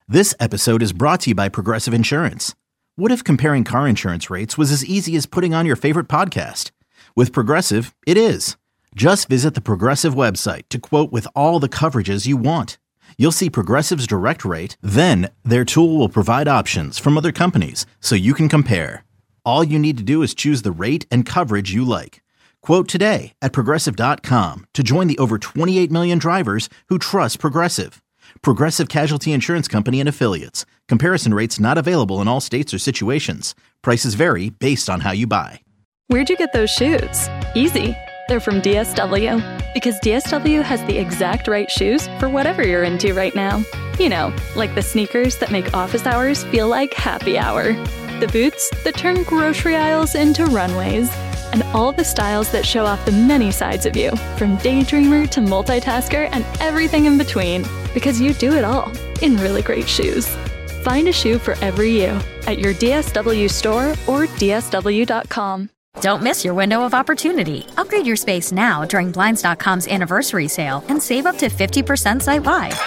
This episode is brought to you by Progressive Insurance. What if comparing car insurance rates was as easy as putting on your favorite podcast? With Progressive, it is. Just visit the Progressive website to quote with all the coverages you want. You'll see Progressive's direct rate, then their tool will provide options from other companies so you can compare. All you need to do is choose the rate and coverage you like. Quote today at Progressive.com to join the over 28 million drivers who trust Progressive. Progressive Casualty Insurance Company and Affiliates. Comparison rates not available in all states or situations. Prices vary based on how you buy. Where'd you get those shoes? Easy. They're from DSW. Because DSW has the exact right shoes for whatever you're into right now. You know, like the sneakers that make office hours feel like happy hour. The boots that turn grocery aisles into runways. And all the styles that show off the many sides of you, from daydreamer to multitasker and everything in between. Because you do it all in really great shoes. Find a shoe for every you at your DSW store or DSW.com. Don't miss your window of opportunity. Upgrade your space now during Blinds.com's anniversary sale and save up to 50% site-wide.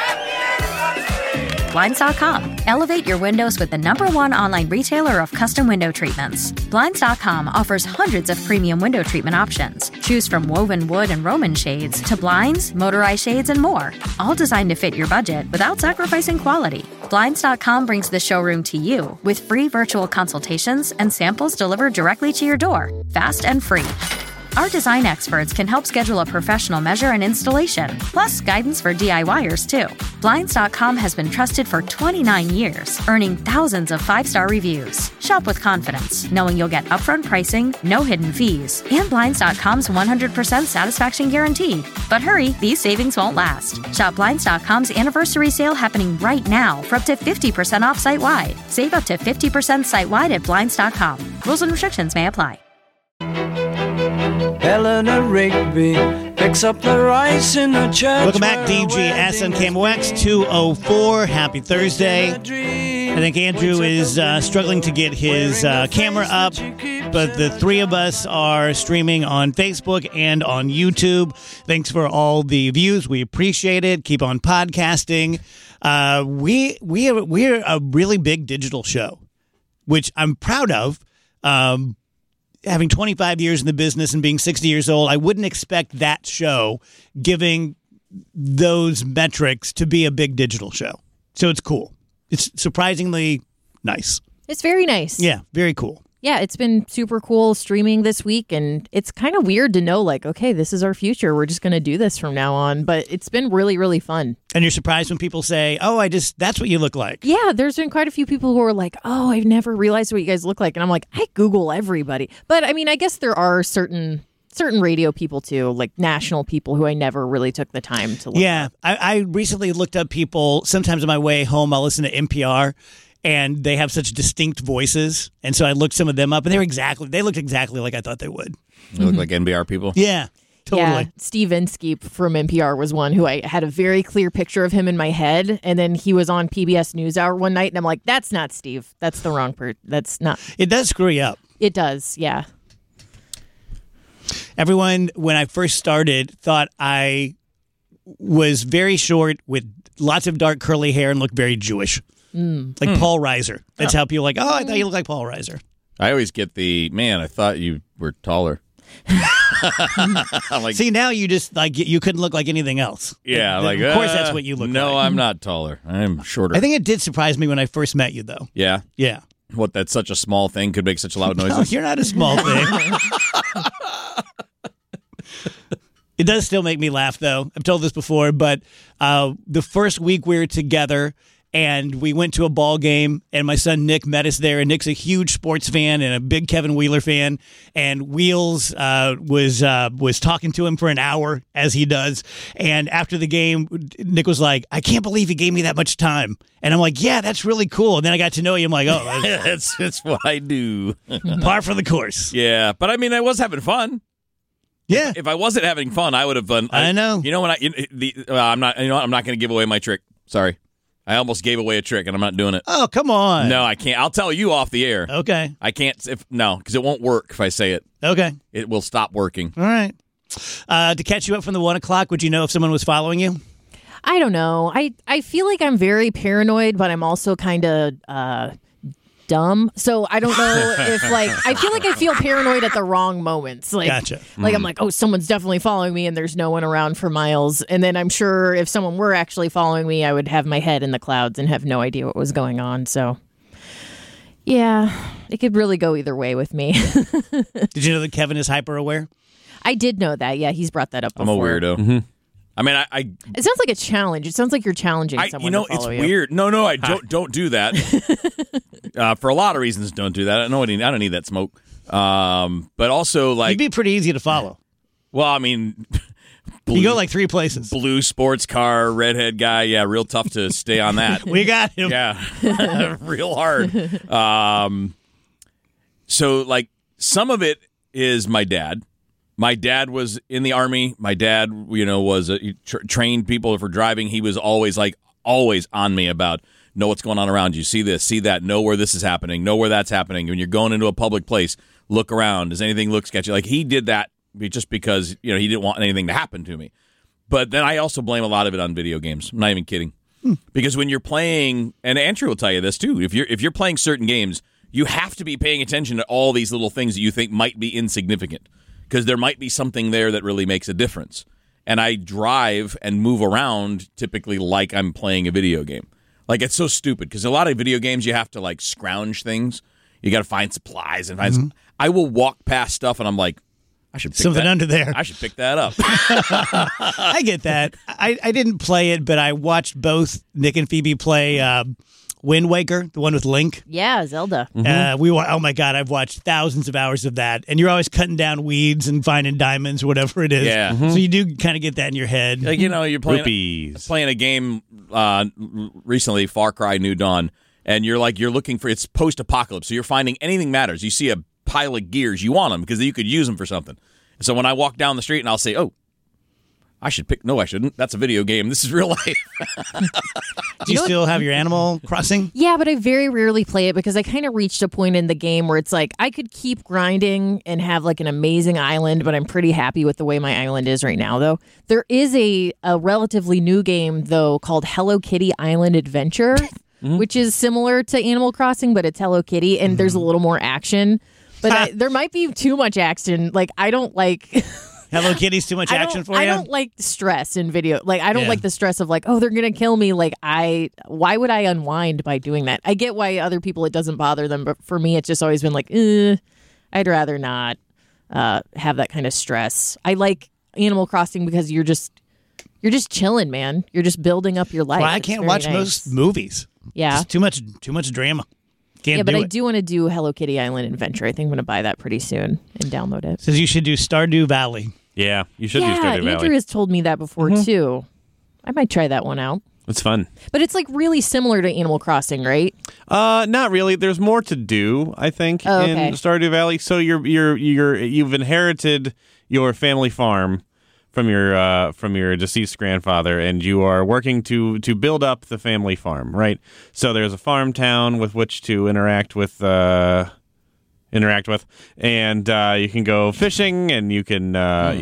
Blinds.com. Elevate your windows with the #1 online retailer of custom window treatments. Blinds.com offers hundreds of premium window treatment options. Choose from woven wood and Roman shades to blinds, motorized shades, and more. All designed to fit your budget without sacrificing quality. Blinds.com brings the showroom to you with free virtual consultations and samples delivered directly to your door, fast and free. Our design experts can help schedule a professional measure and installation, plus guidance for DIYers too. Blinds.com has been trusted for 29 years, earning thousands of 5-star reviews. Shop with confidence, knowing you'll get upfront pricing, no hidden fees, and Blinds.com's 100% satisfaction guarantee. But hurry, these savings won't last. Shop Blinds.com's anniversary sale happening right now for up to 50% off site-wide. Save up to 50% site-wide at Blinds.com. Rules and restrictions may apply. Eleanor Rigby picks up the rice in the church. Welcome back, DGS and KMOX 204. Happy Thursday. I think Andrew is struggling to get his camera up, but the three of us are streaming on Facebook and on YouTube. Thanks for all the views. We appreciate it. Keep on podcasting. We're a really big digital show, which I'm proud of. Having 25 years in the business and being 60 years old, I wouldn't expect that show, giving those metrics, to be a big digital show. So it's cool. It's surprisingly nice. It's very nice. Yeah, very cool. Yeah, it's been super cool streaming this week, and it's kind of weird to know, like, okay, this is our future. We're just going to do this from now on, but it's been really, really fun. And you're surprised when people say, oh, that's what you look like. Yeah, there's been quite a few people who are like, oh, I've never realized what you guys look like. And I'm like, I Google everybody. But, I mean, I guess there are certain radio people, too, like national people who I never really took the time to look up. I recently looked up people. Sometimes on my way home, I'll listen to NPR. And they have such distinct voices. And so I looked some of them up, and they looked exactly like I thought they would. They look like NPR people? Yeah, totally. Yeah, Steve Inskeep from NPR was one who I had a very clear picture of him in my head. And then he was on PBS NewsHour one night, and I'm like, that's not Steve. That's the wrong person. That's not. It does screw you up. It does, yeah. Everyone, when I first started, thought I was very short with lots of dark curly hair and looked very Jewish. Like Paul Reiser. That's how people are like, oh, I thought you looked like Paul Reiser. I always get I thought you were taller. Like, see, now you just you couldn't look like anything else. Yeah, of course that's what you look like. No, I'm not taller. I'm shorter. I think it did surprise me when I first met you, though. Yeah? Yeah. What, that such a small thing could make such loud noises? No, you're not a small thing. It does still make me laugh, though. I've told this before, but the first week we were together, and we went to a ball game, and my son Nick met us there. And Nick's a huge sports fan and a big Kevin Wheeler fan. And Wheels was talking to him for an hour, as he does. And after the game, Nick was like, "I can't believe he gave me that much time." And I'm like, "Yeah, that's really cool." And then I got to know you. I'm like, "Oh, that's what I do." Par for the course. Yeah, but I mean, I was having fun. Yeah. If I wasn't having fun, I would have done. I know. You know when I'm not. You know, I'm not going to give away my trick. Sorry. I almost gave away a trick, and I'm not doing it. Oh, come on. No, I can't. I'll tell you off the air. Okay. I can't, because it won't work if I say it. Okay. It will stop working. All right. To catch you up from the 1 o'clock, would you know if someone was following you? I don't know. I feel like I'm very paranoid, but I'm also kind of dumb. So I don't know if I feel like I feel paranoid at the wrong moments. Gotcha. I'm like, oh, someone's definitely following me and there's no one around for miles. And then I'm sure if someone were actually following me, I would have my head in the clouds and have no idea what was going on. So yeah, it could really go either way with me. Did you know that Kevin is hyper aware? I did know that. Yeah, he's brought that up before. I'm a weirdo. Mm-hmm. I mean, it sounds like a challenge. It sounds like you're challenging someone to follow it's weird. No, I don't do that. For a lot of reasons, don't do that. I don't need that smoke. But also, You'd be pretty easy to follow. Well, I mean, you go like 3 places. Blue sports car, redhead guy. Yeah, real tough to stay on that. We got him. Yeah, real hard. So, some of it is my dad. My dad was in the Army. My dad, was trained people for driving. He was always on me about, know what's going on around you. See this, see that. Know where this is happening. Know where that's happening. When you're going into a public place, look around. Does anything look sketchy? He did that just because, he didn't want anything to happen to me. But then I also blame a lot of it on video games. I'm not even kidding. Because when you're playing, and Andrew will tell you this too, if you're playing certain games, you have to be paying attention to all these little things that you think might be insignificant. Because there might be something there that really makes a difference. And I drive and move around typically like I'm playing a video game. It's so stupid because a lot of video games you have to scrounge things. You got to find supplies and find. I will walk past stuff and I'm like, I should pick something under there. I should pick that up. I get that. I didn't play it, but I watched both Nick and Phoebe play Wind Waker, the one with Link. Yeah, Zelda. Oh my God, I've watched thousands of hours of that. And you're always cutting down weeds and finding diamonds or whatever it is. Yeah. So you do kind of get that in your head. You're playing a game recently, Far Cry New Dawn, and you're looking for, it's post-apocalypse, so you're finding anything matters. You see a pile of gears, you want them because you could use them for something. So when I walk down the street and I'll say, oh, I should pick. No, I shouldn't. That's a video game. This is real life. Do you still have your Animal Crossing? Yeah, but I very rarely play it because I kind of reached a point in the game where it's I could keep grinding and have an amazing island, but I'm pretty happy with the way my island is right now, though. There is a relatively new game, though, called Hello Kitty Island Adventure, which is similar to Animal Crossing, but it's Hello Kitty, and there's a little more action. But there might be too much action. I don't like... Hello Kitty's too much action for you? I don't like stress in video. I don't like the stress of oh, they're going to kill me. Why would I unwind by doing that? I get why other people it doesn't bother them, but for me it's just always been I'd rather not have that kind of stress. I like Animal Crossing because you're just chilling, man. You're just building up your life. Well, I can't watch most movies. Yeah. Just too much drama. I do want to do Hello Kitty Island Adventure. I think I'm going to buy that pretty soon and download it. Says you should do Stardew Valley. Yeah, you should do Stardew Valley. Yeah, Andrew has told me that before, too. I might try that one out. It's fun. But it's really similar to Animal Crossing, right? Not really. There's more to do, I think, in Stardew Valley. So you've inherited your family farm from your deceased grandfather, and you are working to build up the family farm, right? So there's a farm town with which to interact with, and you can go fishing, and you can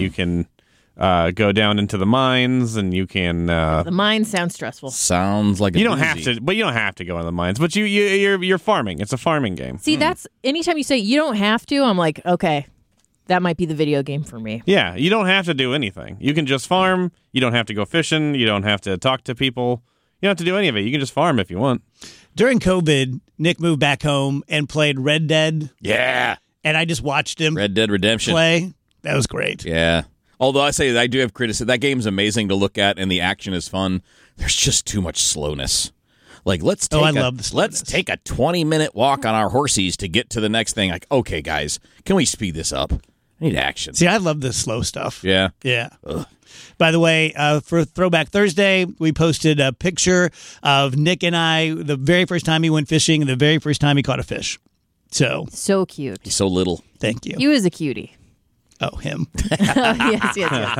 go down into the mines, and you can. The mines sound stressful. Sounds like you don't have to, but you don't have to go into the mines. But you're farming. It's a farming game. See, that's anytime you say you don't have to, I'm like, okay. That might be the video game for me. Yeah, you don't have to do anything. You can just farm. You don't have to go fishing. You don't have to talk to people. You don't have to do any of it. You can just farm if you want. During COVID, Nick moved back home and played Red Dead. Yeah. And I just watched him Red Dead Redemption play. That was great. Yeah. Although I say I do have criticism. That game's amazing to look at, and the action is fun. There's just too much slowness. Let's take let's take a 20-minute walk on our horsies to get to the next thing. Okay, guys, can we speed this up? I need action. See, I love the slow stuff. Yeah. Yeah. Ugh. By the way, for Throwback Thursday, we posted a picture of Nick and I the very first time he went fishing and the very first time he caught a fish. So cute. He's so little. Thank you. He was a cutie. Oh, him. Yes.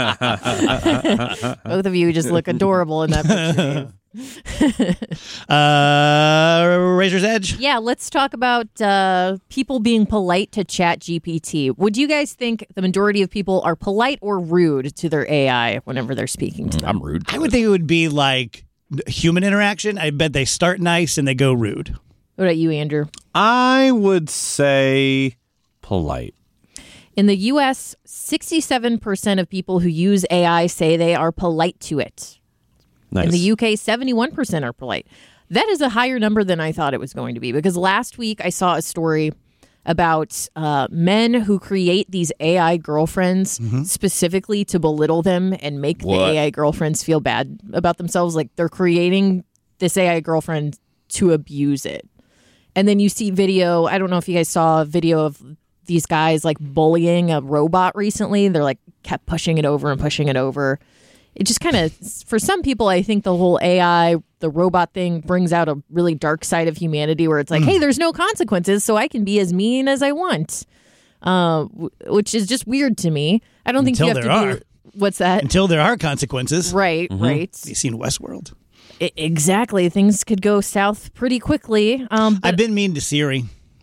Both of you just look adorable in that picture. Razor's Edge? Yeah, let's talk about people being polite to ChatGPT. Would you guys think the majority of people are polite or rude to their AI whenever they're speaking to them? I'm rude. I would think it would be like human interaction. I bet they start nice and they go rude. What about you, Andrew? I would say polite. In the U.S., 67% of people who use AI say they are polite to it. Nice. In the U.K., 71% are polite. That is a higher number than I thought it was going to be, because last week I saw a story about men who create these AI girlfriends specifically to belittle them and make the AI girlfriends feel bad about themselves. Like they're creating this AI girlfriend to abuse it. And then you see video, I don't know if you guys saw a video of these guys like bullying a robot recently. They're like kept pushing it over and pushing it over. It just kind of, for some people, I think the whole AI, the robot thing brings out a really dark side of humanity where it's like, hey, there's no consequences, so I can be as mean as I want, which is just weird to me. I don't think you have to do... What's that? Until there are consequences. Right, right. You've seen Westworld. Exactly. Things could go south pretty quickly. I've been mean to Siri.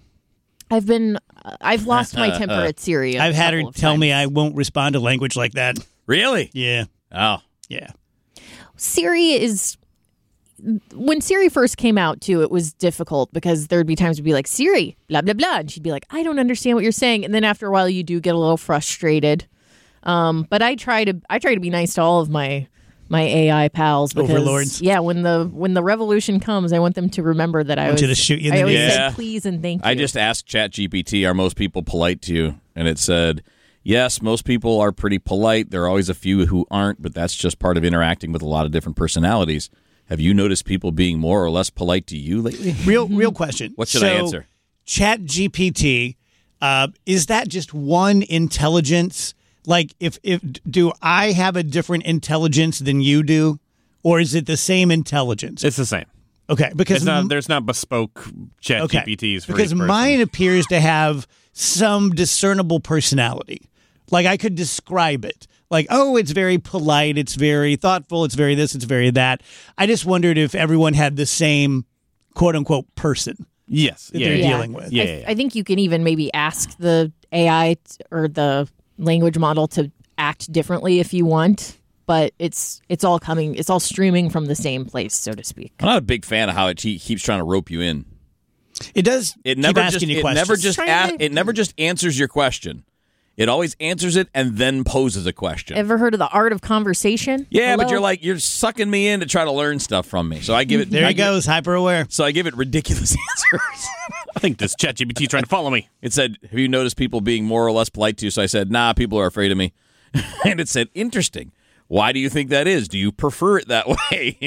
I've lost my temper at Siri. I've had her tell me I won't respond to language like that. Really? Yeah. Oh. Yeah. Siri is... When Siri first came out, too, it was difficult because there'd be times we'd be like, Siri, blah, blah, blah. And she'd be like, I don't understand what you're saying. And then after a while, you do get a little frustrated. But I try to be nice to all of my AI pals. Because, overlords. Yeah, when the revolution comes, I want them to remember that I want you to shoot you in the always knees. said please and thank you. I just asked ChatGPT, are most people polite to you? And it said, yes, most people are pretty polite. There are always a few who aren't, but that's just part of interacting with a lot of different personalities. Have you noticed people being more or less polite to you lately? Real question. What should I answer? ChatGPT, is that just one intelligence? Like, if do I have a different intelligence than you do, or is it the same intelligence? It's the same. Okay, because there's not bespoke ChatGPTs for because each person. mine appears to have some discernible personality. Like I could describe it. Like, oh, it's very polite, it's very thoughtful, it's very this, it's very that. I just wondered if everyone had the same quote unquote person. Yes, that they're dealing with. I think you can even maybe ask the AI or the language model to act differently if you want, but it's all streaming from the same place, so to speak. I'm not a big fan of how it keeps trying to rope you in. It does. It never keep asking you questions. It never just answers your question. It always answers it and then poses a question. Ever heard of the art of conversation? Yeah, Hello? but you're sucking me in to try to learn stuff from me. So I give it. There he goes, hyper aware. So I give it ridiculous answers. I think this ChatGPT trying to follow me. It said, have you noticed people being more or less polite to you? So I said, nah, people are afraid of me. And it said, interesting. Why do you think that is? Do you prefer it that way?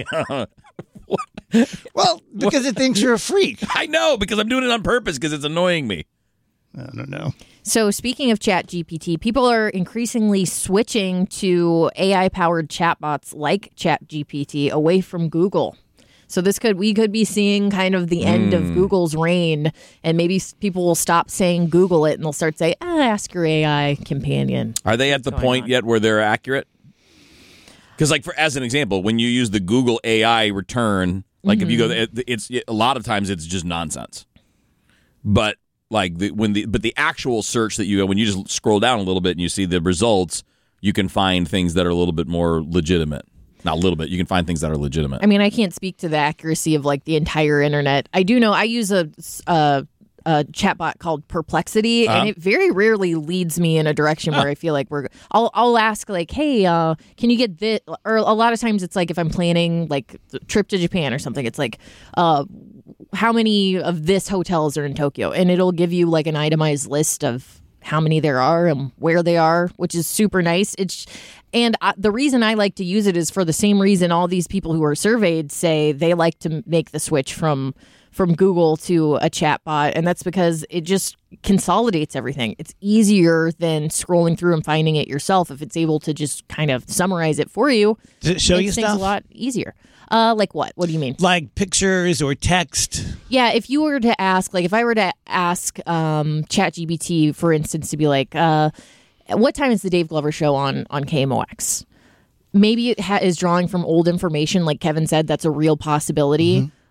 Well, because it thinks you're a freak. I know, because I'm doing it on purpose because it's annoying me. I don't know. So speaking of ChatGPT, people are increasingly switching to AI-powered chatbots like ChatGPT away from Google. So we could be seeing kind of the end of Google's reign, and maybe people will stop saying Google it and they'll start saying, ask your AI companion. Are they at the point yet where they're accurate? Because, as an example, when you use the Google AI return, if you go, it's a lot of times it's just nonsense. But the actual search that you go, when you just scroll down a little bit and you see the results, you can find things that are a little bit more legitimate. Not a little bit. You can find things that are legitimate. I mean, I can't speak to the accuracy of the entire internet. I do know I use a chatbot called Perplexity, and it very rarely leads me in a direction where I feel like I'll ask hey, can you get this? Or a lot of times it's if I'm planning a trip to Japan or something, it's how many of this hotels are in Tokyo, and it'll give you an itemized list of how many there are and where they are, which is super nice. The reason I like to use it is for the same reason all these people who are surveyed say they like to make the switch from Google to a chatbot, and that's because it just consolidates everything. It's easier than scrolling through and finding it yourself if it's able to just kind of summarize it for you. Does it show you things stuff? A lot easier. Like what? What do you mean? Like pictures or text? Yeah, if you were to ask, if I were to ask ChatGPT, for instance, to be what time is the Dave Glover show on KMOX? Maybe it is drawing from old information, like Kevin said, that's a real possibility.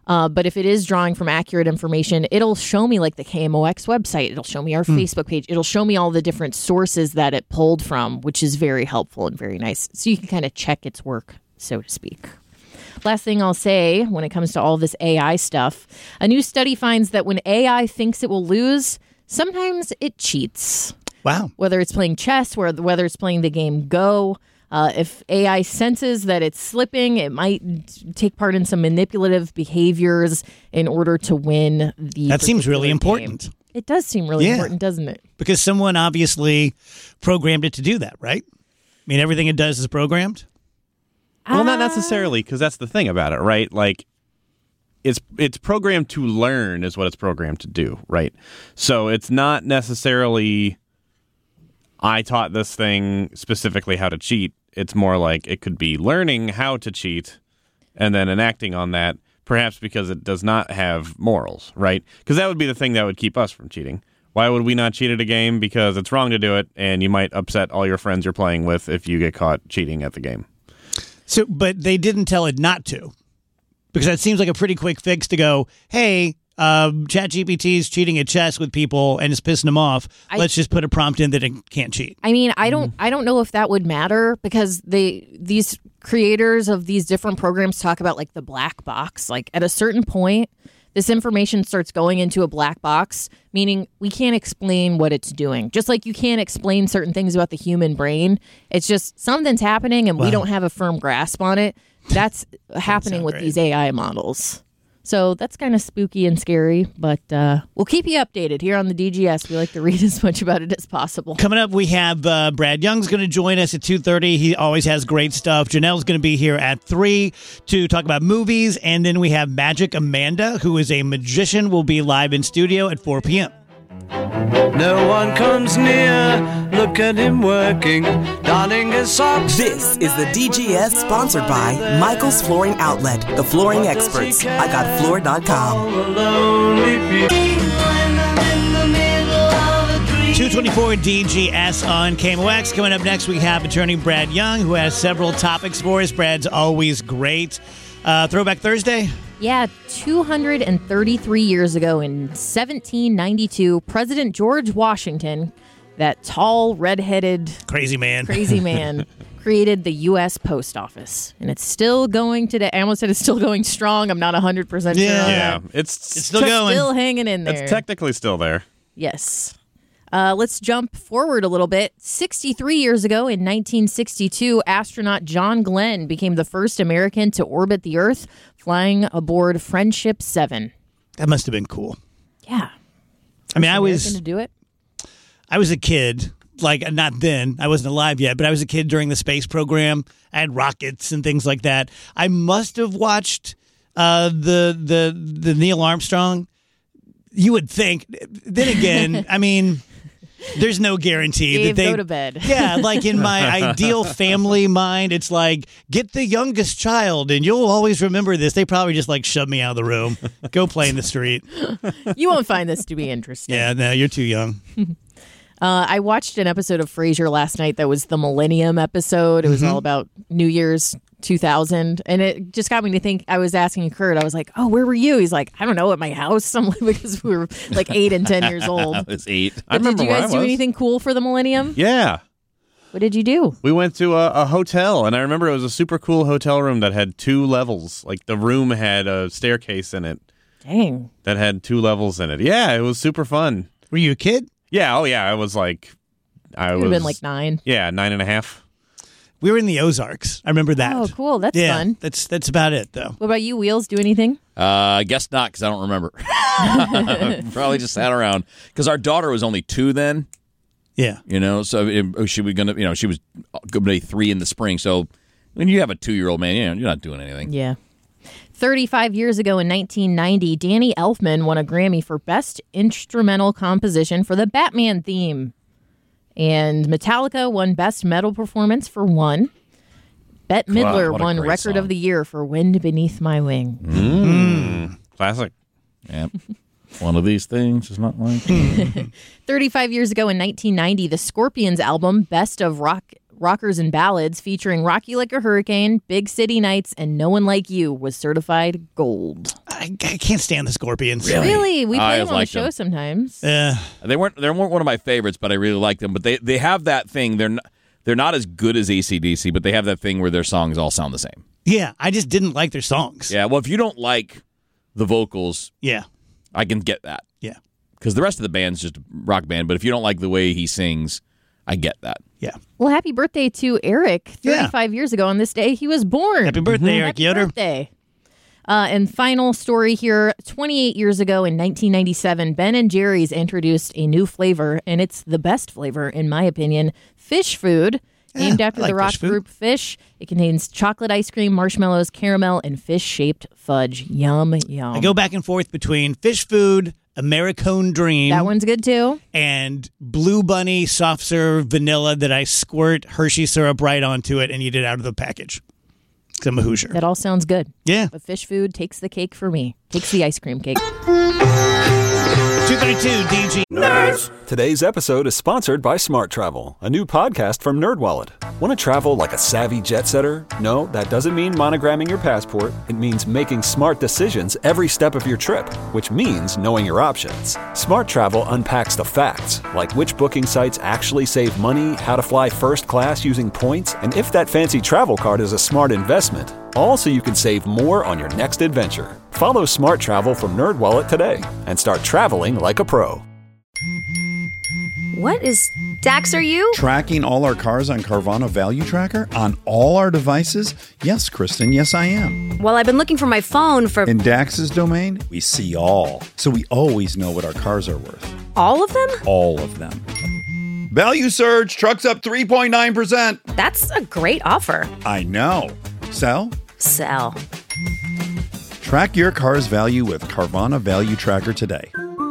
But if it is drawing from accurate information, it'll show me like the KMOX website. It'll show me our Facebook page. It'll show me all the different sources that it pulled from, which is very helpful and very nice. So you can kind of check its work, so to speak. Last thing I'll say when it comes to all this AI stuff, a new study finds that when AI thinks it will lose, sometimes it cheats. Wow. Whether it's playing chess, whether it's playing the game Go, if AI senses that it's slipping, it might take part in some manipulative behaviors in order to win the That seems really game. important. It does seem really important, doesn't it? Because someone obviously programmed it to do that, right? I mean, everything it does is programmed? Well, not necessarily, because that's the thing about it, right? Like, it's programmed to learn is what it's programmed to do, right? So it's not necessarily, I taught this thing specifically how to cheat. It's more like it could be learning how to cheat and then enacting on that, perhaps because it does not have morals, right? Because that would be the thing that would keep us from cheating. Why would we not cheat at a game? Because it's wrong to do it, and you might upset all your friends you're playing with if you get caught cheating at the game. So, but they didn't tell it not to, because that seems like a pretty quick fix to go, hey, ChatGPT is cheating at chess with people and it's pissing them off. Let's just put a prompt in that it can't cheat. I mean, I don't know if that would matter, because these creators of these different programs talk about like the black box. Like at a certain point, this information starts going into a black box, meaning we can't explain what it's doing. Just like you can't explain certain things about the human brain. It's just something's happening and we don't have a firm grasp on it. That's happening with these AI models. So that's kind of spooky and scary, but we'll keep you updated here on the DGS. We like to read as much about it as possible. Coming up, we have Brad Young's going to join us at 2:30. He always has great stuff. Janelle's going to be here at 3 to talk about movies. And then we have Magic Amanda, who is a magician, will be live in studio at 4 p.m. No one comes near, look at him working, darning his socks. This is the DGS, sponsored by Michael's Flooring Outlet, the flooring experts. IGotFloor.com. 224 DGS on KMOX. Coming up next, we have attorney Brad Young, who has several topics for us. Brad's always great. Throwback Thursday? Yeah, 233 years ago in 1792, President George Washington, that tall, red-headed... Crazy man, created the U.S. Post Office. And it's still going today. I almost said it's still going strong. I'm not 100% sure. Yeah, it's still going. Still hanging in there. It's technically still there. Yes. Let's jump forward a little bit. 63 years ago in 1962, astronaut John Glenn became the first American to orbit the Earth, flying aboard Friendship 7. That must have been cool. Yeah. I mean, I was to do it. I was a kid, like not then. I wasn't alive yet, but I was a kid during the space program. I had rockets and things like that. I must have watched the Neil Armstrong. You would think. Then again, I mean, there's no guarantee Dave, that they go to bed. Yeah, like in my ideal family mind, it's like, get the youngest child and you'll always remember this. They probably just like shove me out of the room. Go play in the street. You won't find this to be interesting. Yeah, no, you're too young. I watched an episode of Frasier last night that was the Millennium episode. It was all about New Year's 2000. And it just got me to think. I was asking Kurt, I was like, oh, where were you? He's like, I don't know, at my house. I'm like, because we were like 8 and 10 years old. I was 8. I remember did you guys do anything cool for the Millennium? Yeah. What did you do? We went to a hotel, and I remember it was a super cool hotel room that had 2 levels. Like the room had a staircase in it. Dang. That had 2 levels in it. Yeah, it was super fun. Were you a kid? Yeah, oh yeah, I was like... I would have been like 9. Yeah, 9.5. We were in the Ozarks. I remember that. Oh, cool. That's fun. That's about it, though. What about you, Wheels? Do anything? I guess not, because I don't remember. Probably just sat around. Because our daughter was only 2 then. Yeah. You know, so she was going to, she was going to be 3 in the spring. So when you have a 2-year-old, man, you're not doing anything. Yeah. 35 years ago in 1990, Danny Elfman won a Grammy for Best Instrumental Composition for the Batman theme. And Metallica won Best Metal Performance for One. Bette Midler won Record song. of the Year for Wind Beneath My Wing. Classic. Yeah. One of these things is not like... 35 years ago in 1990, the Scorpions album, Best of Rock Rockers and Ballads featuring Rocky Like a Hurricane, Big City Nights, and No One Like You was certified gold. I can't stand the Scorpions. Really? We play them on the show sometimes. They weren't one of my favorites, but I really like them. But they have that thing. They're not as good as AC/DC, but they have that thing where their songs all sound the same. Yeah, I just didn't like their songs. Yeah, well, if you don't like the vocals, I can get that. Yeah. Because the rest of the band's just a rock band, but if you don't like the way he sings, I get that. Yeah. Well, happy birthday to Eric. 35 years ago on this day, he was born. Happy birthday, Eric Yoder. Happy birthday. And final story here, 28 years ago in 1997, Ben & Jerry's introduced a new flavor, and it's the best flavor, in my opinion, fish food. Named after the rock group Fish. It contains chocolate ice cream, marshmallows, caramel, and fish-shaped fudge. Yum, yum. I go back and forth between fish food, Americone Dream. That one's good, too. And Blue Bunny soft serve vanilla that I squirt Hershey syrup right onto it and eat it out of the package. Because I'm a Hoosier. That all sounds good. Yeah. But fish food takes the cake for me. Takes the ice cream cake. 232 DG Nerds. Today's episode is sponsored by Smart Travel, a new podcast from NerdWallet. Want to travel like a savvy jet setter? No, that doesn't mean monogramming your passport. It means making smart decisions every step of your trip, which means knowing your options. Smart Travel unpacks the facts, like which booking sites actually save money, how to fly first class using points, and if that fancy travel card is a smart investment. All so you can save more on your next adventure. Follow Smart Travel from NerdWallet today and start traveling like a pro. What is Dax, are you? Tracking all our cars on Carvana Value Tracker on all our devices? Yes, Kristen, yes I am. Well, I've been looking for my phone for... In Dax's domain, we see all. So we always know what our cars are worth. All of them? All of them. Value surge, trucks up 3.9%. That's a great offer. I know. Sell? Sell. Track your car's value with Carvana Value Tracker today.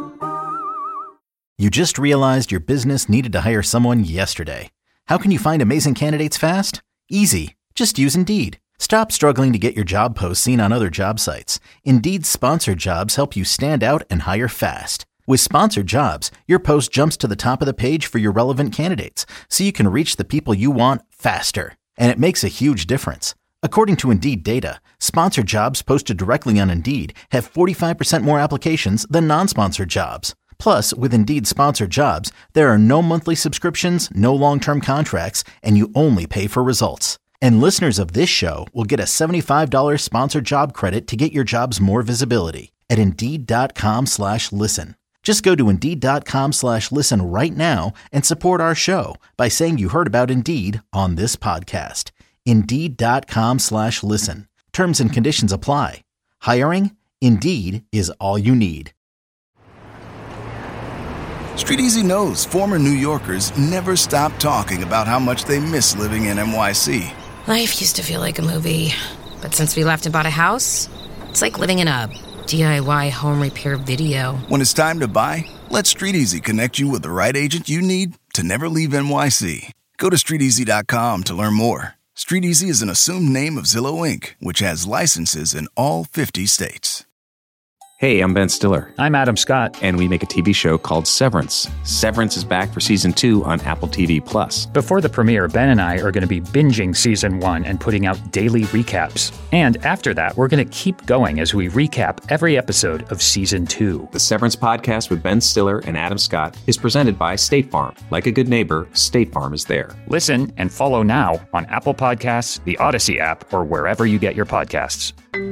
You just realized your business needed to hire someone yesterday. How can you find amazing candidates fast? Easy. Just use Indeed. Stop struggling to get your job posts seen on other job sites. Indeed's sponsored jobs help you stand out and hire fast. With sponsored jobs, your post jumps to the top of the page for your relevant candidates, so you can reach the people you want faster. And it makes a huge difference. According to Indeed data, sponsored jobs posted directly on Indeed have 45% more applications than non-sponsored jobs. Plus, with Indeed sponsored jobs, there are no monthly subscriptions, no long-term contracts, and you only pay for results. And listeners of this show will get a $75 sponsored job credit to get your jobs more visibility at Indeed.com/listen. Just go to Indeed.com/listen right now and support our show by saying you heard about Indeed on this podcast. Indeed.com/listen. Terms and conditions apply. Hiring? Indeed is all you need. Street Easy knows former New Yorkers never stop talking about how much they miss living in NYC. Life used to feel like a movie, but since we left and bought a house, it's like living in a DIY home repair video. When it's time to buy, let Street Easy connect you with the right agent you need to never leave NYC. Go to StreetEasy.com to learn more. Street Easy is an assumed name of Zillow Inc., which has licenses in all 50 states. Hey, I'm Ben Stiller. I'm Adam Scott. And we make a TV show called Severance. Severance is back for Season 2 on Apple TV+. Before the premiere, Ben and I are going to be binging Season 1 and putting out daily recaps. And after that, we're going to keep going as we recap every episode of Season 2. The Severance podcast with Ben Stiller and Adam Scott is presented by State Farm. Like a good neighbor, State Farm is there. Listen and follow now on Apple Podcasts, the Odyssey app, or wherever you get your podcasts.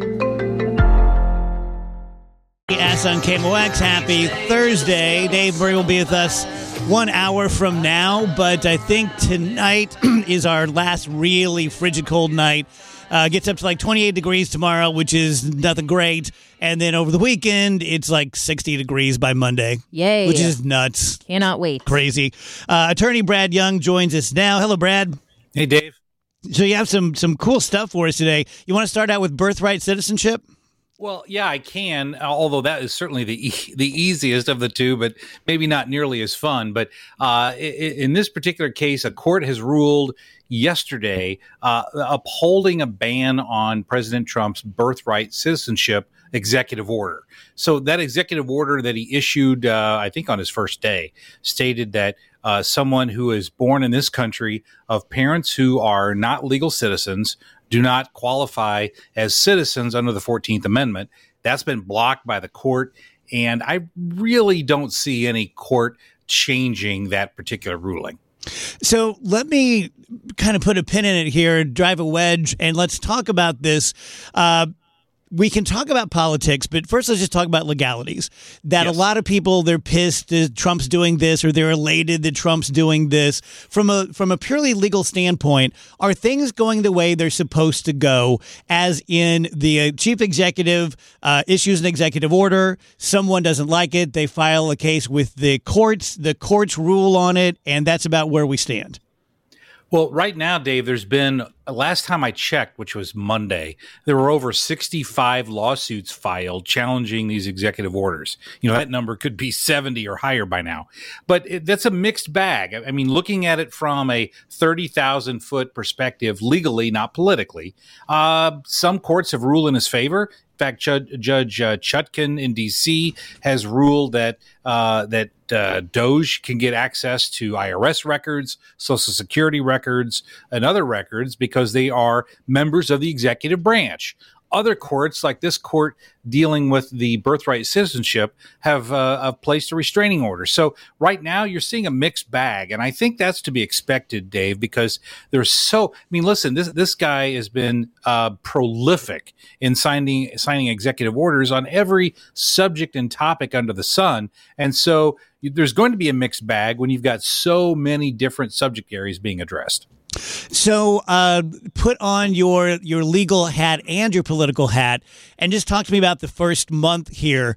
Yes, on KMOX, happy Thursday. Dave Murray will be with us 1 hour from now, but I think tonight is our last really frigid cold night. Gets up to like 28 degrees tomorrow, which is nothing great. And then over the weekend, it's like 60 degrees by Monday. Yay. Which is nuts. Cannot wait. Crazy. Attorney Brad Young joins us now. Hello, Brad. Hey, Dave. So you have some cool stuff for us today. You want to start out with birthright citizenship? Well, yeah, I can, although that is certainly the easiest of the two, but maybe not nearly as fun. But in this particular case, a court has ruled yesterday upholding a ban on President Trump's birthright citizenship executive order. So that executive order that he issued, I think on his first day, stated that someone who is born in this country of parents who are not legal citizens, do not qualify as citizens under the 14th Amendment. That's been blocked by the court, and I really don't see any court changing that particular ruling. So let me kind of put a pin in it here, drive a wedge, and let's talk about this. We can talk about politics, but first let's just talk about legalities. That yes. A lot of people, they're pissed that Trump's doing this, or they're elated that Trump's doing this. From a purely legal standpoint, are things going the way they're supposed to go, as in the chief executive issues an executive order, someone doesn't like it, they file a case with the courts rule on it, and that's about where we stand? Well, right now, Dave, there's been, last time I checked, which was Monday, there were over 65 lawsuits filed challenging these executive orders. You know, that number could be 70 or higher by now. But that's a mixed bag. I mean, looking at it from a 30,000-foot perspective, legally, not politically, some courts have ruled in his favor. In fact, Judge Chutkan in D.C. has ruled that DOJ can get access to IRS records, Social Security records, and other records because they are members of the executive branch. Other courts, like this court dealing with the birthright citizenship, have placed a restraining order. So right now you're seeing a mixed bag, and I think that's to be expected, Dave, because there's listen, this guy has been prolific in signing executive orders on every subject and topic under the sun, and so there's going to be a mixed bag when you've got so many different subject areas being addressed. So put on your legal hat and your political hat, and just talk to me about the first month here.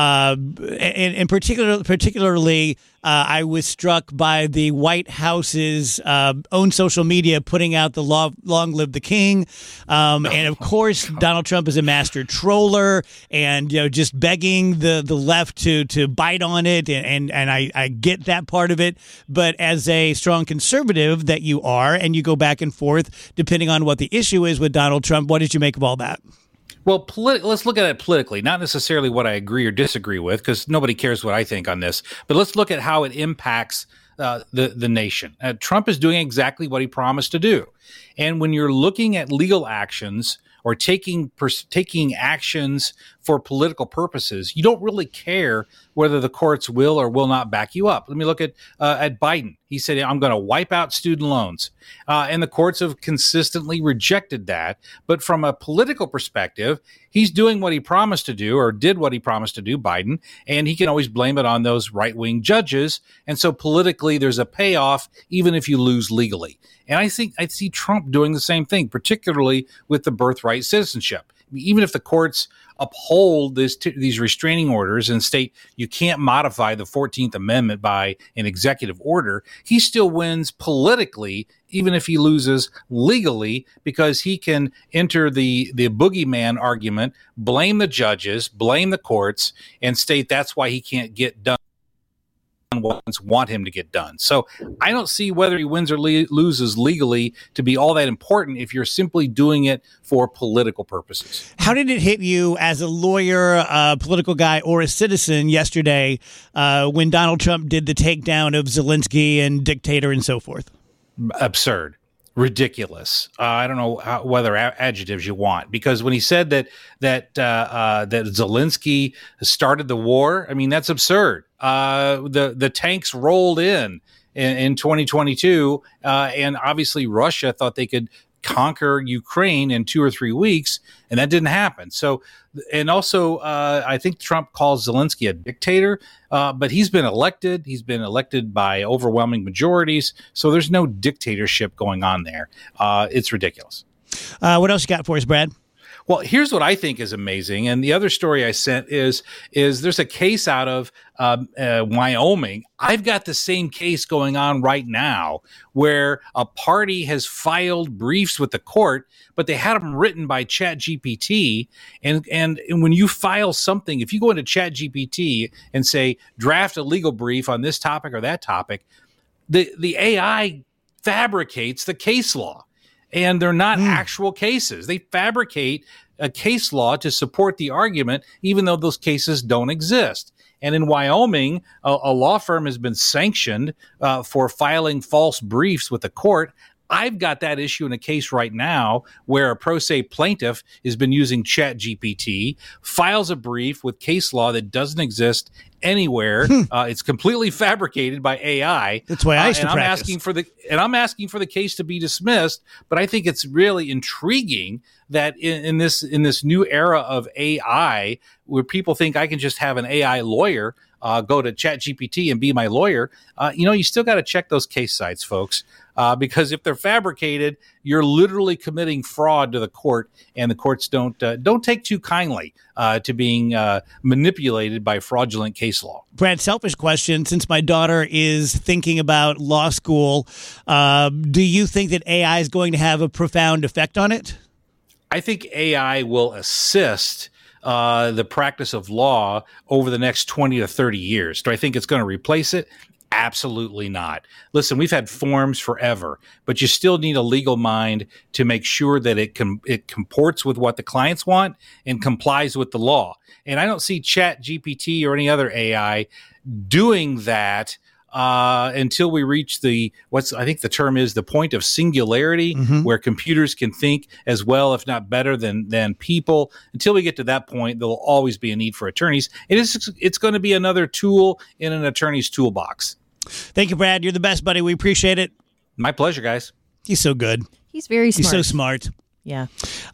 And particularly, I was struck by the White House's own social media putting out the long live the king. And of course, Donald Trump is a master troller and, just begging the left to bite on it. And I get that part of it. But as a strong conservative that you are, and you go back and forth depending on what the issue is with Donald Trump, what did you make of all that? Well, let's look at it politically, not necessarily what I agree or disagree with, because nobody cares what I think on this. But let's look at how it impacts the nation. Trump is doing exactly what he promised to do. And when you're looking at legal actions or taking actions for political purposes, you don't really care whether the courts will or will not back you up. Let me look at Biden. He said, I'm going to wipe out student loans. And the courts have consistently rejected that. But from a political perspective, he's doing what he promised to do, or did what he promised to do, Biden, and he can always blame it on those right-wing judges. And so politically, there's a payoff, even if you lose legally. And I think I see Trump doing the same thing, particularly with the birthright citizenship. Even if the courts uphold these restraining orders and state you can't modify the 14th Amendment by an executive order, he still wins politically, even if he loses legally, because he can enter the boogeyman argument, blame the judges, blame the courts, and state that's why he can't get done what want him to get done. So I don't see whether he wins or loses legally to be all that important if you're simply doing it for political purposes. How did it hit you as a lawyer, a political guy, or a citizen yesterday when Donald Trump did the takedown of Zelensky and dictator and so forth? Absurd. Ridiculous. I don't know whether adjectives you want, because when he said that Zelensky started the war, I mean, that's absurd. The tanks rolled in 2022, and obviously Russia thought they could conquer Ukraine in 2 or 3 weeks, and that didn't happen. So, and also, I think Trump calls Zelensky a dictator, but he's been elected. He's been elected by overwhelming majorities, so there's no dictatorship going on there. It's ridiculous. What else you got for us, Brad? Well, here's what I think is amazing. And the other story I sent is there's a case out of Wyoming. I've got the same case going on right now where a party has filed briefs with the court, but they had them written by ChatGPT. And when you file something, if you go into ChatGPT and say, draft a legal brief on this topic or that topic, the AI fabricates the case law. And they're not actual cases. They fabricate a case law to support the argument, even though those cases don't exist. And in Wyoming, a law firm has been sanctioned for filing false briefs with the court. I've got that issue in a case right now where a pro se plaintiff has been using ChatGPT, files a brief with case law that doesn't exist anywhere. It's completely fabricated by AI. That's why I used to I'm practice. I'm asking for the case to be dismissed. But I think it's really intriguing that in this new era of AI, where people think I can just have an AI lawyer go to ChatGPT and be my lawyer, you still got to check those case sites, folks. Because if they're fabricated, you're literally committing fraud to the court, and the courts don't take too kindly to being manipulated by fraudulent case law. Brad, selfish question. Since my daughter is thinking about law school, do you think that AI is going to have a profound effect on it? I think AI will assist the practice of law over the next 20 to 30 years. Do I think it's going to replace it? Absolutely not. Listen, we've had forms forever, but you still need a legal mind to make sure that it comports with what the clients want and complies with the law. And I don't see ChatGPT or any other AI doing that until we reach I think the term is the point of singularity, where computers can think as well, if not better than people. Until we get to that point, there will always be a need for attorneys. It's going to be another tool in an attorney's toolbox. Thank you, Brad. You're the best, buddy. We appreciate it. My pleasure, guys. He's so good. He's very smart. He's so smart. Yeah.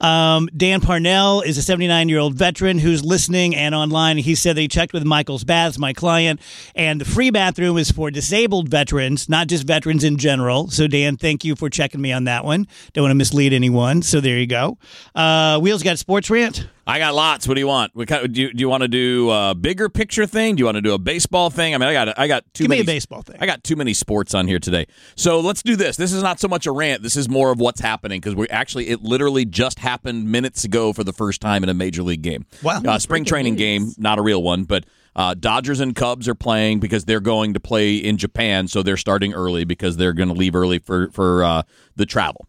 Dan Parnell is a 79-year-old veteran who's listening and online. He said that he checked with Michael's Baths, my client, and the free bathroom is for disabled veterans, not just veterans in general. So, Dan, thank you for checking me on that one. Don't want to mislead anyone. So there you go. Wheels, got a sports rant? I got lots. What do you want? Do you want to do a bigger picture thing? Do you want to do a baseball thing? I mean, I got too many. Give me a baseball thing. I got too many sports on here today. So let's do this. This is not so much a rant. This is more of what's happening because it literally just happened minutes ago for the first time in a major league game. Wow. Spring training game, not a real one, but Dodgers and Cubs are playing because they're going to play in Japan, so they're starting early because they're going to leave early for the travel.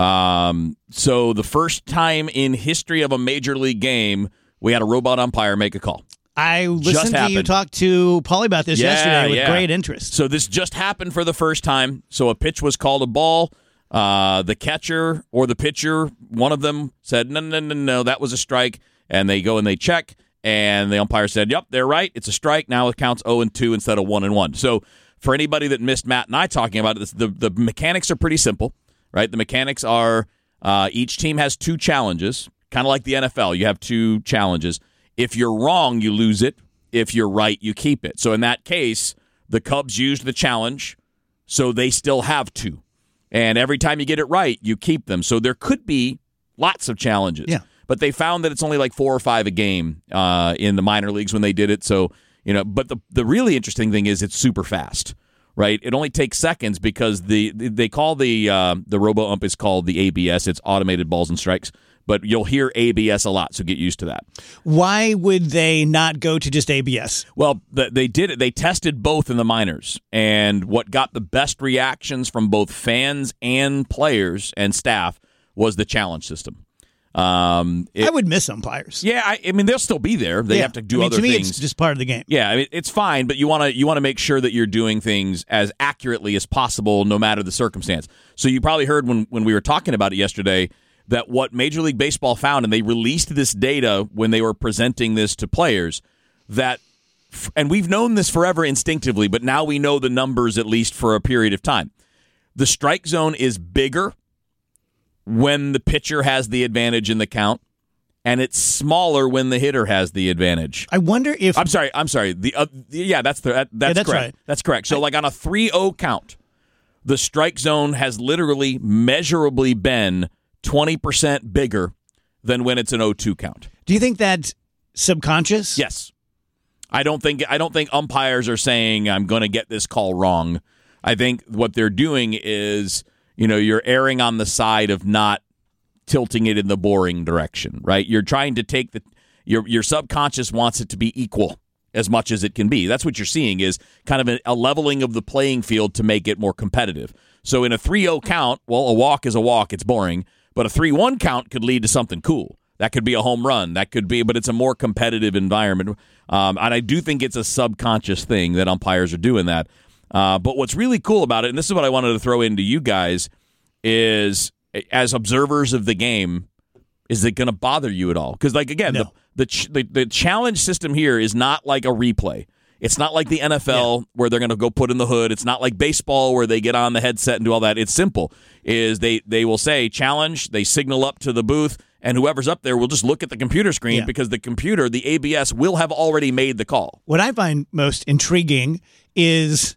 So the first time in history of a major league game, we had a robot umpire make a call. I listened to you talk to Paulie about this yesterday with great interest. So this just happened for the first time. So a pitch was called a ball. The catcher or the pitcher, one of them said, no, that was a strike. And they go and they check, and the umpire said, yep, they're right. It's a strike. Now it counts 0-2 instead of 1-1. So for anybody that missed Matt and I talking about it, the mechanics are pretty simple. Right, the mechanics are each team has two challenges, kind of like the NFL. You have two challenges. If you're wrong, you lose it. If you're right, you keep it. So in that case, the Cubs used the challenge, so they still have two. And every time you get it right, you keep them. So there could be lots of challenges. Yeah. But they found that it's only like 4 or 5 a game in the minor leagues when they did it. So, but the really interesting thing is it's super fast. Right, it only takes seconds because they call the robo ump is called the ABS. It's automated balls and strikes, but you'll hear ABS a lot, so get used to that. Why would they not go to just ABS? Well, they did it. They tested both in the minors, and what got the best reactions from both fans and players and staff was the challenge system. I would miss umpires. Yeah, I mean they'll still be there. They have to do other to me, things. It's just part of the game. Yeah, I mean, it's fine, but you want to make sure that you're doing things as accurately as possible, no matter the circumstance. So you probably heard when we were talking about it yesterday that what Major League Baseball found, and they released this data when they were presenting this to players, and we've known this forever instinctively, but now we know the numbers at least for a period of time. The strike zone is bigger when the pitcher has the advantage in the count, and it's smaller when the hitter has the advantage. I wonder if I'm sorry. That's correct. Right. That's correct. So like on a 3-0 count, the strike zone has literally measurably been 20% bigger than when it's an 0-2 count. Do you think that's subconscious? Yes. I don't think umpires are saying I'm going to get this call wrong. I think what they're doing is, you're erring on the side of not tilting it in the boring direction, right? You're trying to take your subconscious wants it to be equal as much as it can be. That's what you're seeing is kind of a leveling of the playing field to make it more competitive. So in a 3-0 count, well, a walk is a walk, it's boring, but a 3-1 count could lead to something cool. That could be a home run. That could be, but it's a more competitive environment. And I do think it's a subconscious thing that umpires are doing that. But what's really cool about it, and this is what I wanted to throw into you guys, is as observers of the game, is it going to bother you at all? Because, like, again, No. the challenge system here is not like a replay. It's not like the NFL where they're going to go put in the hood. It's not like baseball where they get on the headset and do all that. It's simple. Is they will say challenge, they signal up to the booth, and whoever's up there will just look at the computer screen because the computer, the ABS, will have already made the call. What I find most intriguing is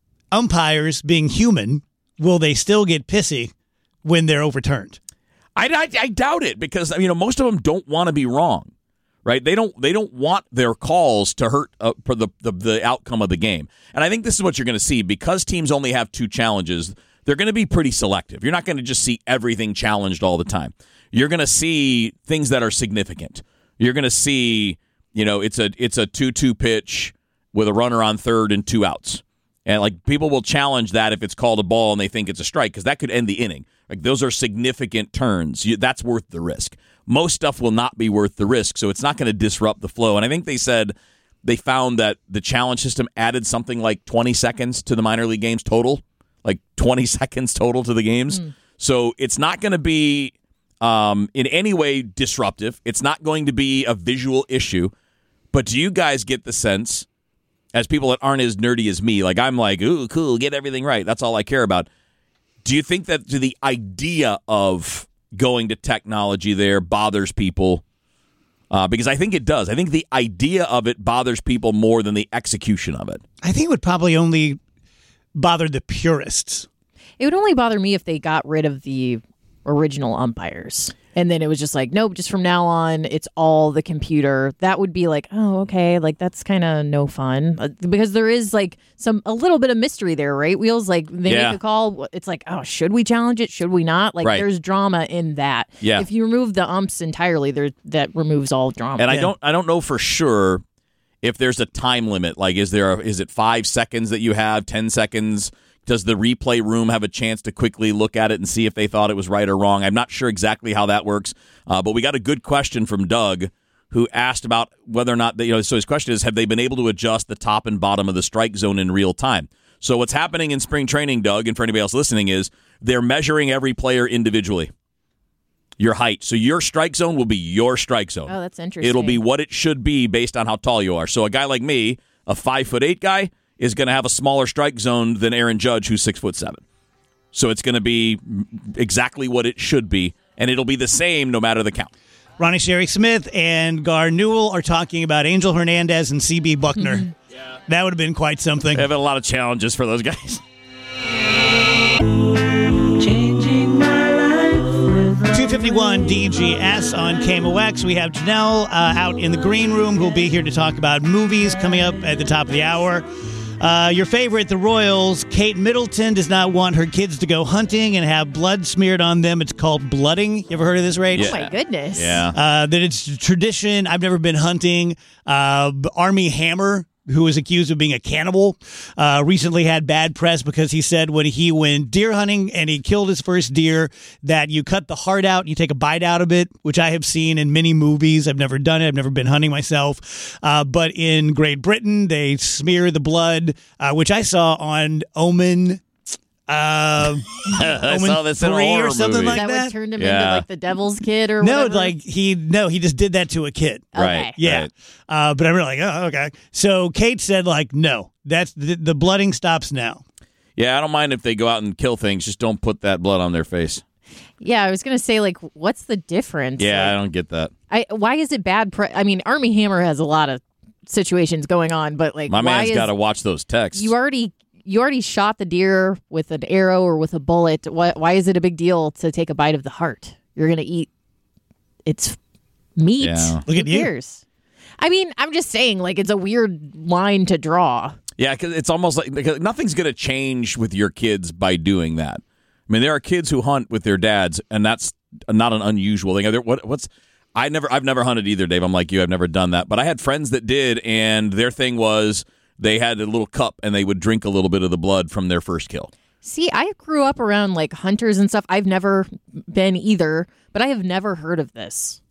umpires being human. Will they still get pissy when they're overturned? I doubt it because most of them don't want to be wrong. Right? They don't want their calls to hurt for the outcome of the game. And I think this is what you're going to see. Because teams only have 2 challenges, they're going to be pretty selective. You're not going to just see everything challenged all the time. You're going to see things that are significant. You're going to see, it's a 2-2 pitch with a runner on third and 2 outs. And like people will challenge that if it's called a ball and they think it's a strike because that could end the inning. Like those are significant turns. That's worth the risk. Most stuff will not be worth the risk, so it's not going to disrupt the flow. And I think they said they found that the challenge system added something like 20 seconds to the minor league games total, like 20 seconds total to the games. So it's not going to be in any way disruptive. It's not going to be a visual issue. But do you guys get the sense, as people that aren't as nerdy as me, like I'm like, ooh, cool, get everything right. That's all I care about. Do you think that the idea of going to technology there bothers people? Because I think it does. I think the idea of it bothers people more than the execution of it. I think it would probably only bother the purists. It would only bother me if they got rid of the original umpires. And then it was just like, nope, just from now on, it's all the computer. That would be like, oh, okay, like that's kind of no fun. Because there is like a little bit of mystery there, right? Wheels, like they make a call. It's like, oh, should we challenge it? Should we not? Like there's drama in that. Yeah. If you remove the umps entirely, that removes all drama. And I don't know for sure if there's a time limit. Like, is it 5 seconds that you have, 10 seconds? Does the replay room have a chance to quickly look at it and see if they thought it was right or wrong? I'm not sure exactly how that works, but we got a good question from Doug, who asked about whether or not so his question is, have they been able to adjust the top and bottom of the strike zone in real time? So what's happening in spring training, Doug, and for anybody else listening, is they're measuring every player individually. Your height. So your strike zone will be your strike zone. Oh, that's interesting. It'll be what it should be based on how tall you are. So a guy like me, a 5'8" guy, is going to have a smaller strike zone than Aaron Judge, who's 6'7". So it's going to be exactly what it should be, and it'll be the same no matter the count. Ronnie Sherry Smith and Gar Newell are talking about Angel Hernandez and C.B. Buckner. Yeah. That would have been quite something. They have a lot of challenges for those guys. 251 DGS on KMOX. We have Janelle out in the green room who will be here to talk about movies coming up at the top of the hour. Your favorite, the Royals. Kate Middleton does not want her kids to go hunting and have blood smeared on them. It's called blooding. You ever heard of this, Rach? Oh, my goodness. Yeah. That it's tradition. I've never been hunting. Armie Hammer, who was accused of being a cannibal, recently had bad press because he said when he went deer hunting and he killed his first deer that you cut the heart out, you take a bite out of it, which I have seen in many movies. I've never done it. I've never been hunting myself. But in Great Britain, they smear the blood, which I saw on Omen. I saw this in a 3 horror or something movie. like that that. would turn him into like the devil's kid or whatever? He just did that to a kid. Okay. Yeah. Right. But I'm really like, oh, okay. So Kate said, like, no, that's the blooding stops now. Yeah, I don't mind if they go out and kill things. Just don't put that blood on their face. Yeah, I was going to say, like, what's the difference? Yeah, like, I don't get that. Why is it bad? I mean, Armie Hammer has a lot of situations going on, but like, my man's got to watch those texts. You already shot the deer with an arrow or with a bullet. Why is it a big deal to take a bite of the heart? You're going to eat its meat. Yeah. Look at Who you. cares? I mean, I'm just saying, like, it's a weird line to draw. Yeah, because it's almost like nothing's going to change with your kids by doing that. I mean, there are kids who hunt with their dads, and that's not an unusual thing. I've never hunted either, Dave. I'm like you. I've never done that. But I had friends that did, and their thing was they had a little cup, and they would drink a little bit of the blood from their first kill. See, I grew up around, like, hunters and stuff. I've never been either, but I have never heard of this.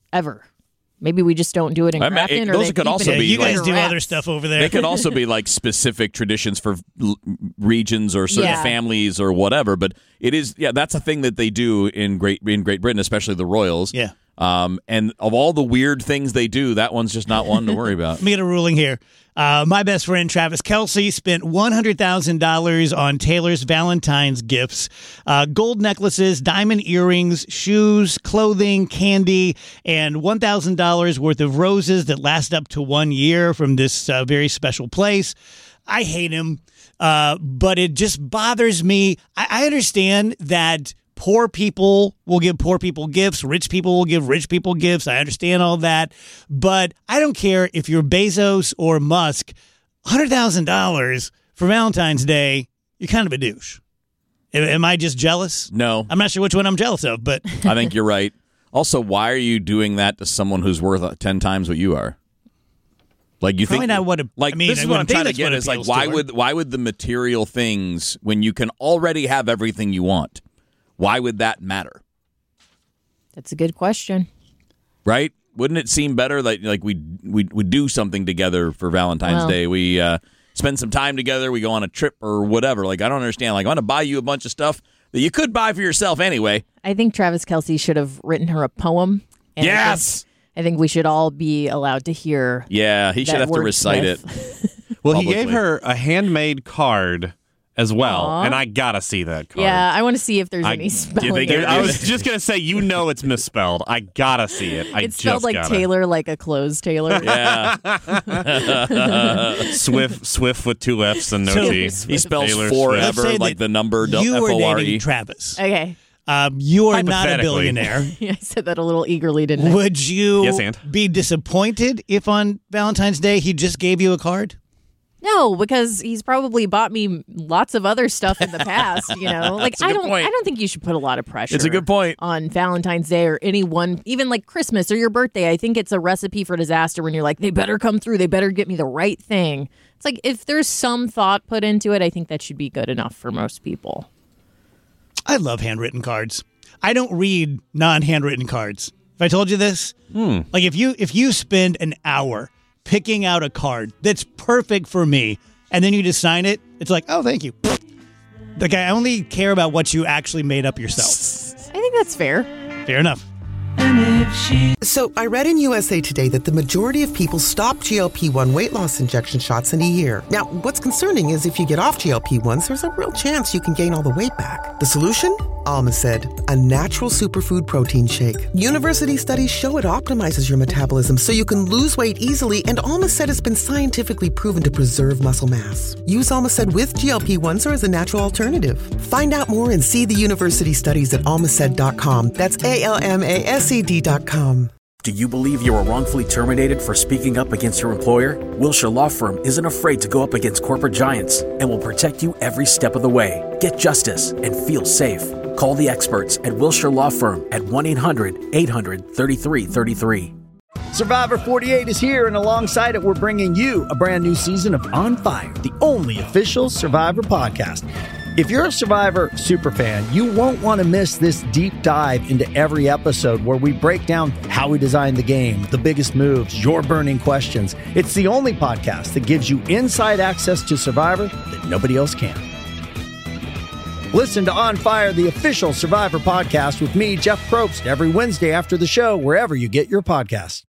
ever. Maybe we just don't do it in Grafton. Those could also be. You guys do other stuff over there. They could also be like specific traditions for regions or certain families or whatever. But it is, that's a thing that they do in Great Britain, especially the royals. Yeah. And of all the weird things they do, that one's just not one to worry about. Let me get a ruling here. My best friend, Travis Kelce, spent $100,000 on Taylor's Valentine's gifts. Gold necklaces, diamond earrings, shoes, clothing, candy, and $1,000 worth of roses that last up to 1 year from this very special place. I hate him, but it just bothers me. I understand that poor people will give poor people gifts. Rich people will give rich people gifts. I understand all that. But I don't care if you're Bezos or Musk. $100,000 for Valentine's Day, you're kind of a douche. Am I just jealous? No. I'm not sure which one I'm jealous of, but I think you're right. Also, why are you doing that to someone who's worth 10 times what you are? Like you probably think not what this is what I'm trying to get is like why would the material things, when you can already have everything you want, why would that matter? That's a good question. Right? Wouldn't it seem better like we do something together for Valentine's Day? We spend some time together. We go on a trip or whatever. Like, I don't understand. Like, I want to buy you a bunch of stuff that you could buy for yourself anyway. I think Travis Kelce should have written her a poem. And yes! I think we should all be allowed to hear. Yeah, he should have to recite it. Well, he gave her a handmade card as well, and I gotta see that card. Yeah, I want to see if there's any spelling. I was just gonna say, it's misspelled. I gotta see it. It's spelled like Taylor, like a clothes tailor. Yeah. Swift with 2 F's and no T. He spells forever like the number you F-O-R-E. were dating Travis. Okay. You are not a billionaire. I said that a little eagerly, didn't I? Would you yes, be disappointed if on Valentine's Day he just gave you a card? No, because he's probably bought me lots of other stuff in the past, Like I don't think you should put a lot of pressure. It's a good point. On Valentine's Day or any one, even like Christmas or your birthday. I think it's a recipe for disaster when you're like, they better come through, they better get me the right thing. It's like if there's some thought put into it, I think that should be good enough for most people. I love handwritten cards. I don't read non-handwritten cards. Have I told you this? Like if you spend an hour picking out a card that's perfect for me, and then you just sign it, it's like, oh, thank you. Like, I only care about what you actually made up yourself. I think that's fair. Fair enough. So I read in USA Today that the majority of people stop GLP-1 weight loss injection shots in a year. Now, what's concerning is if you get off GLP-1s, there's a real chance you can gain all the weight back. The solution? Almacid, a natural superfood protein shake. University studies show it optimizes your metabolism so you can lose weight easily, and Almacid has been scientifically proven to preserve muscle mass. Use Almacid with GLP-1s or as a natural alternative. Find out more and see the university studies at almacid.com. That's ALMASED.com. Do you believe you were wrongfully terminated for speaking up against your employer? Wilshire Law Firm isn't afraid to go up against corporate giants and will protect you every step of the way. Get justice and feel safe. Call the experts at Wilshire Law Firm at 1-800-800-3333. Survivor 48 is here, and alongside it, we're bringing you a brand new season of On Fire, the only official Survivor podcast. If you're a Survivor superfan, you won't want to miss this deep dive into every episode where we break down how we designed the game, the biggest moves, your burning questions. It's the only podcast that gives you inside access to Survivor that nobody else can. Listen to On Fire, the official Survivor podcast with me, Jeff Probst, every Wednesday after the show, wherever you get your podcasts.